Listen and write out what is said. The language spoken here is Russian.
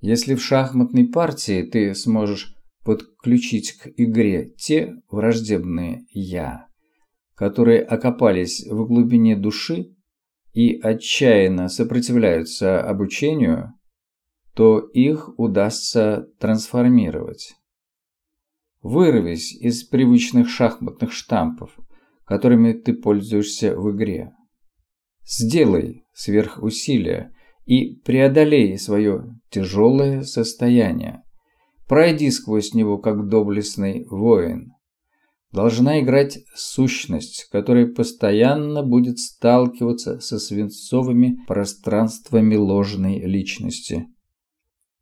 Если в шахматной партии ты сможешь подключить к игре те враждебные «я», которые окопались в глубине души и отчаянно сопротивляются обучению, то их удастся трансформировать. Вырвись из привычных шахматных штампов, которыми ты пользуешься в игре. Сделай сверхусилие и преодолей свое тяжелое состояние. Пройди сквозь него, как доблестный воин. Должна играть сущность, которая постоянно будет сталкиваться со свинцовыми пространствами ложной личности.